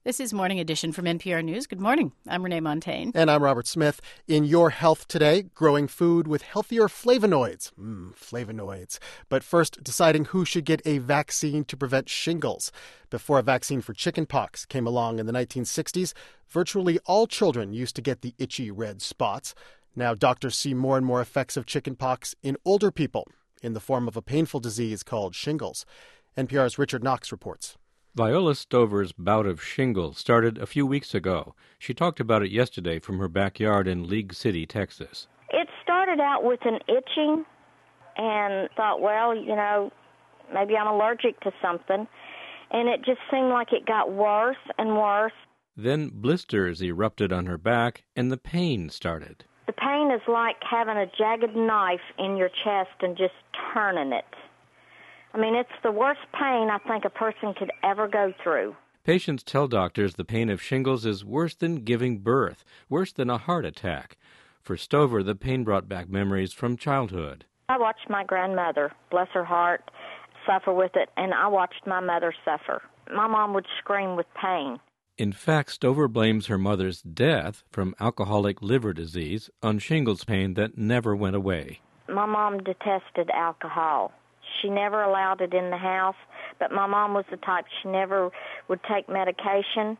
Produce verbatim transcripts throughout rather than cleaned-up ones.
This is Morning Edition from N P R News. Good morning. I'm Renee Montagne. And I'm Robert Smith. In Your Health today, growing food with healthier flavonoids. Mmm, flavonoids. But first, deciding who should get a vaccine to prevent shingles. Before a vaccine for chickenpox came along in the nineteen sixties, virtually all children used to get the itchy red spots. Now doctors see more and more effects of chickenpox in older people in the form of a painful disease called shingles. N P R's Richard Knox reports. Viola Stover's bout of shingles started a few weeks ago. She talked about it yesterday from her backyard in League City, Texas. It started out with an itching and thought, well, you know, maybe I'm allergic to something. And it just seemed like it got worse and worse. Then blisters erupted on her back and the pain started. The pain is like having a jagged knife in your chest and just turning it. I mean, it's the worst pain I think a person could ever go through. Patients tell doctors the pain of shingles is worse than giving birth, worse than a heart attack. For Stover, the pain brought back memories from childhood. I watched my grandmother, bless her heart, suffer with it, and I watched my mother suffer. My mom would scream with pain. In fact, Stover blames her mother's death from alcoholic liver disease on shingles pain that never went away. My mom detested alcohol. She never allowed it in the house, but my mom was the type, she never would take medication.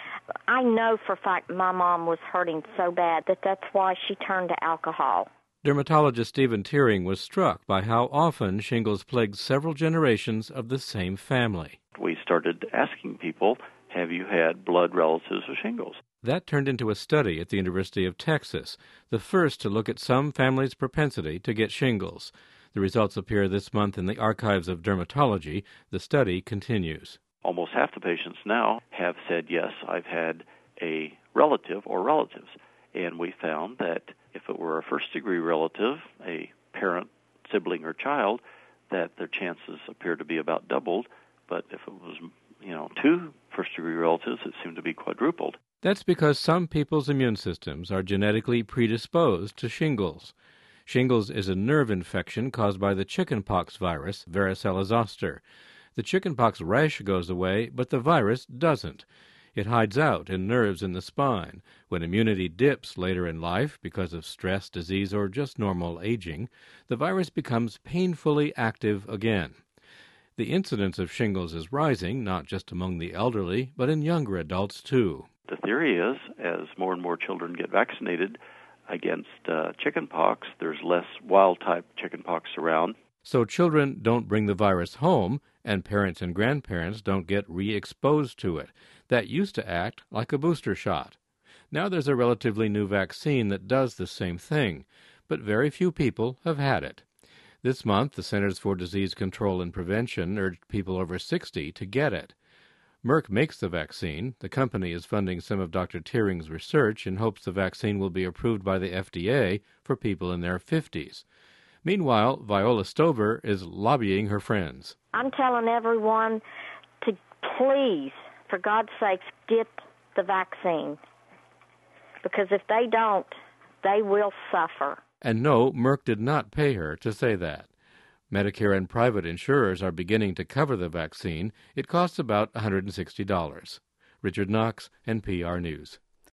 I know for a fact my mom was hurting so bad that that's why she turned to alcohol. Dermatologist Stephen Tearing was struck by how often shingles plagued several generations of the same family. We started asking people, have you had blood relatives with shingles? That turned into a study at the University of Texas, the first to look at some families' propensity to get shingles. The results appear this month in the Archives of Dermatology. The study continues. Almost half the patients now have said, yes, I've had a relative or relatives. And we found that if it were a first-degree relative, a parent, sibling, or child, that their chances appear to be about doubled. But if it was, you know, two first-degree relatives, it seemed to be quadrupled. That's because some people's immune systems are genetically predisposed to shingles. Shingles is a nerve infection caused by the chickenpox virus, varicella zoster. The chickenpox rash goes away, but the virus doesn't. It hides out in nerves in the spine. When immunity dips later in life because of stress, disease, or just normal aging, the virus becomes painfully active again. The incidence of shingles is rising, not just among the elderly, but in younger adults too. The theory is, as more and more children get vaccinated against uh, chickenpox, there's less wild-type chickenpox around. So children don't bring the virus home, and parents and grandparents don't get re-exposed to it. That used to act like a booster shot. Now there's a relatively new vaccine that does the same thing, but very few people have had it. This month, the Centers for Disease Control and Prevention urged people over sixty to get it. Merck makes the vaccine. The company is funding some of Doctor Tearing's research in hopes the vaccine will be approved by the F D A for people in their fifties. Meanwhile, Viola Stover is lobbying her friends. I'm telling everyone to please, for God's sakes, get the vaccine. Because if they don't, they will suffer. And no, Merck did not pay her to say that. Medicare and private insurers are beginning to cover the vaccine. It costs about one hundred sixty dollars. Richard Knox, N P R News.